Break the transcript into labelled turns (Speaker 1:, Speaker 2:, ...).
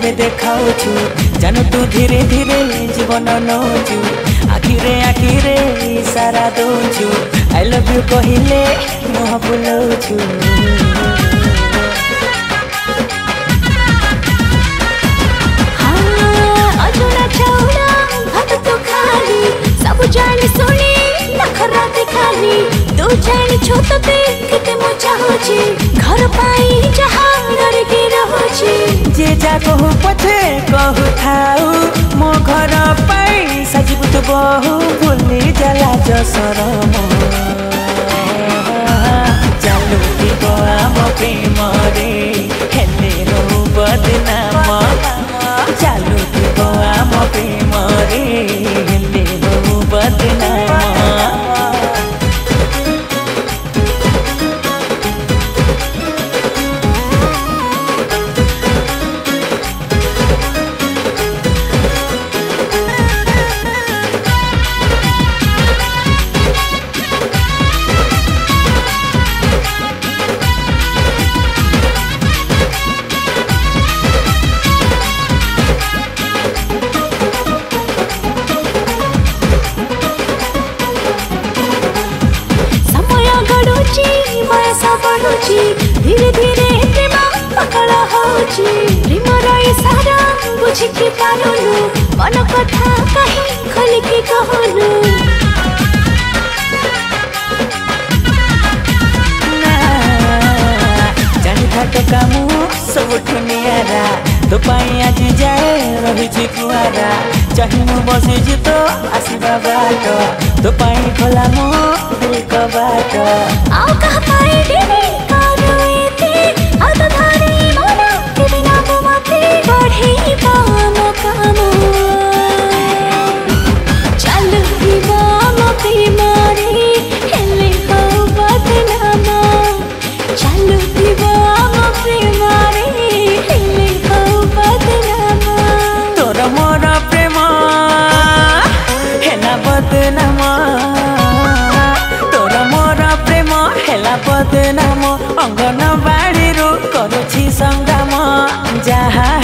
Speaker 1: केते देखाउछु जानु तू धीरे धीरे जीवन नौछु आखिरे इशारा दौछु आई लव यू कहिले मुह बुलाउछु
Speaker 2: सब जानी सुनी नखरा दिखाली तू जानी छोट पे किते मो चाहूची घर पाई जहां डर के रहूची
Speaker 1: जे जा कहू पछे कहू थाऊ मो घर पाई सजीव तू बहु भूली जाला जसरम चालू दीप आम प्रेम रे हेले रहू बदनाम चालू दीप आम प्रेम रे हेले रहू बदनाम
Speaker 2: धीरे धीरे प्रेम पकड़ होची प्रेम रही सारा बुझ के पालुनु मन कथा कहीं खोल के कहलु
Speaker 1: जानी थाट कामु सब ठुनियारा तो पाई आज जाए रही कुआरा चाहे मु बसी जितो आसवा बाट तो पाई खोला मो दिल का बाट
Speaker 2: आओ कह पाए देवी
Speaker 1: बदनाम अंगनबाड़ी रू करुछि संग्राम जहाँ